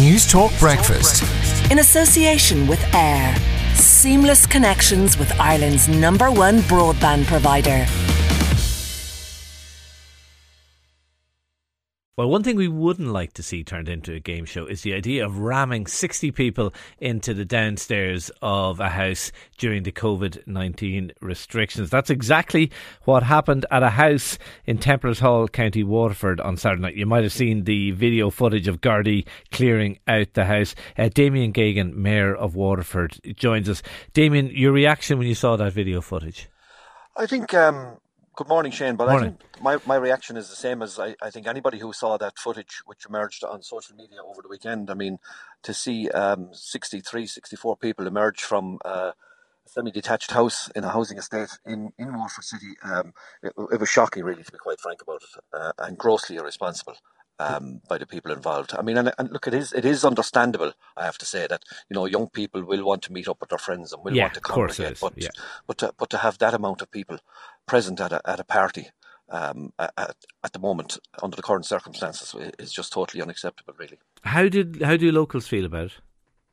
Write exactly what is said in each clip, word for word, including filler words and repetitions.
News Talk Breakfast. In association with Air. Seamless connections with Ireland's number one broadband provider. Well, one thing we wouldn't like to see turned into a game show is the idea of ramming sixty people into the downstairs of a house during the covid nineteen restrictions. That's exactly what happened at a house in Templars Hall, County Waterford on Saturday night. You might have seen the video footage of Gardaí clearing out the house. Uh, Damien Geoghegan, Mayor of Waterford, joins us. Damien, your reaction when you saw that video footage? I think... Um Good morning, Shane. But morning. I think my, my reaction is the same as I, I think anybody who saw that footage which emerged on social media over the weekend. I mean, to see um, sixty-three, sixty-four people emerge from uh, a semi-detached house in a housing estate in, in Waterford City, um, it, it was shocking, really, to be quite frank about it, uh, and grossly irresponsible. Um, by the people involved. I mean, and, and look, it is it is understandable, I have to say, that, you know, young people will want to meet up with their friends and will yeah, want to congregate. But yeah. but to, but to have that amount of people present at a at a party um, at, at the moment under the current circumstances is just totally unacceptable, really. How did how do locals feel about it?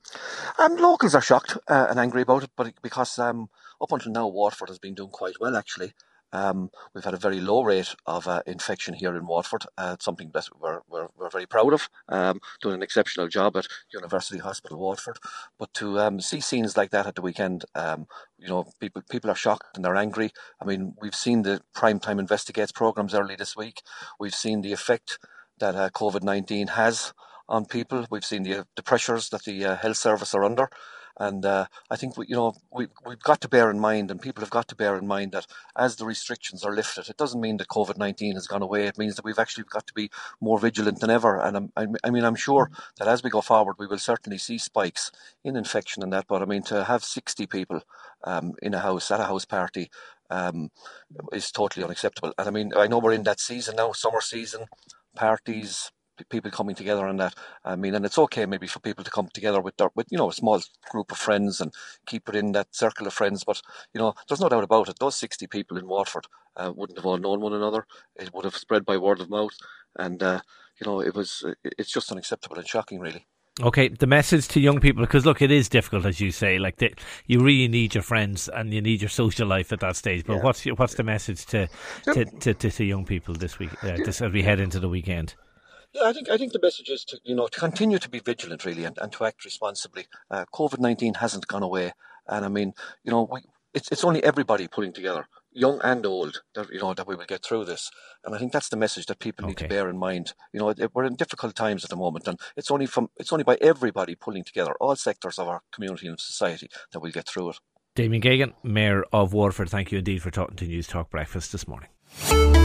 Um, locals are shocked uh, and angry about it, but because um, up until now, Waterford has been doing quite well, actually. Um, we've had a very low rate of uh, infection here in Waterford. Uh, it's something that we're, we're, we're very proud of, um, doing an exceptional job at University Hospital Waterford. But to um, see scenes like that at the weekend, um, you know, people people are shocked and they're angry. I mean, we've seen the Primetime Investigates programmes early this week. We've seen the effect that uh, covid nineteen has on people. We've seen the, the pressures that the uh, health service are under. And uh, I think we, you know we we've got to bear in mind, and people have got to bear in mind, that as the restrictions are lifted, it doesn't mean that covid nineteen has gone away. It means that we've actually got to be more vigilant than ever. And I'm, I mean, I'm sure that as we go forward, we will certainly see spikes in infection and that. But I mean, to have sixty people um, in a house at a house party um, is totally unacceptable. And I mean, I know we're in that season now, summer season, parties, people coming together on that. I mean, and it's okay maybe for people to come together with their, with you know a small group of friends and keep it in that circle of friends. But you know, there's no doubt about it. Those sixty people in Waterford uh, wouldn't have all known one another. It would have spread by word of mouth, and uh, you know, it was it's just unacceptable and shocking, really. Okay, the message to young people, because look, it is difficult, as you say. Like the, you really need your friends and you need your social life at that stage. But yeah. what's your, what's the message to to, to, to, to young people this week, uh, this, as we head into the weekend? Yeah, I think I think the message is to you know to continue to be vigilant, really, and, and to act responsibly. Uh, covid nineteen hasn't gone away, and I mean, you know, we, it's it's only everybody pulling together, young and old, that you know that we will get through this. And I think that's the message that people need okay. to bear in mind. You know, it, we're in difficult times at the moment, and it's only from it's only by everybody pulling together, all sectors of our community and society, that we'll get through it. Damien Geoghegan, Mayor of Waterford, thank you indeed for talking to News Talk Breakfast this morning.